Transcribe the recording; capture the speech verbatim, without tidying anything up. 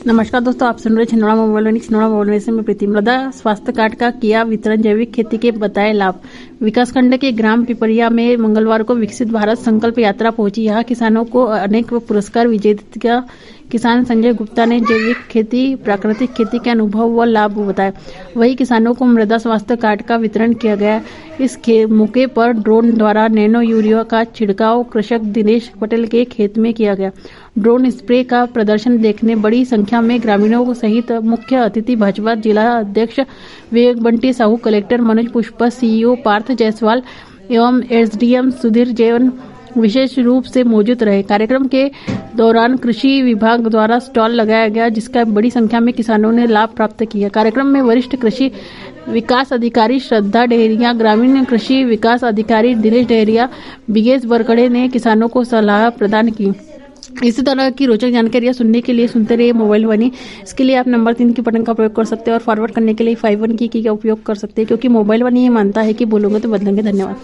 नमस्कार दोस्तों, आप सुन रहे छिंदवाड़ा मोबाइल वाणी छिंदवाड़ा मोबाइल वाणी से मैं प्रीति। मृदा स्वास्थ्य कार्ड का किया वितरण, जैविक खेती के बताए लाभ। विकासखंड के ग्राम पिपरिया में मंगलवार को विकसित भारत संकल्प यात्रा पहुंची। यहाँ किसानों को अनेक पुरस्कार विजेता किसान संजय गुप्ता ने जैविक खेती, प्राकृतिक खेती के अनुभव व लाभ बताए। वही किसानों को मृदा स्वास्थ्य कार्ड का वितरण किया गया। इस मौके पर ड्रोन द्वारा नैनो यूरिया का छिड़काव कृषक दिनेश पटेल के खेत में किया गया। ड्रोन स्प्रे का प्रदर्शन देखने बड़ी संख्या में ग्रामीणों सहित मुख्य अतिथि भाजपा जिला अध्यक्ष विवेक बंटी साहू, कलेक्टर मनोज पुष्पा, सीईओ पार्थ जायसवाल एवं एसडीएम सुधीर जैन विशेष रूप से मौजूद रहे। कार्यक्रम के दौरान कृषि विभाग द्वारा स्टॉल लगाया गया, जिसका बड़ी संख्या में किसानों ने लाभ प्राप्त किया। कार्यक्रम में वरिष्ठ कृषि विकास अधिकारी श्रद्धा डेहरिया, ग्रामीण कृषि विकास अधिकारी दिनेश डेहरिया, बीएस बरकड़े ने किसानों को सलाह प्रदान की। इसी तरह की रोचक जानकारियां सुनने के लिए सुनते रहिए मोबाइल वाणी। इसके लिए आप नंबर तीन के बटन का प्रयोग कर सकते हैं और फॉरवर्ड करने के लिए फाइव वन की, की का उपयोग कर सकते हैं, क्योंकि मोबाइल वाणी ये मानता है कि बोलोगे तो बदलेंगे। धन्यवाद।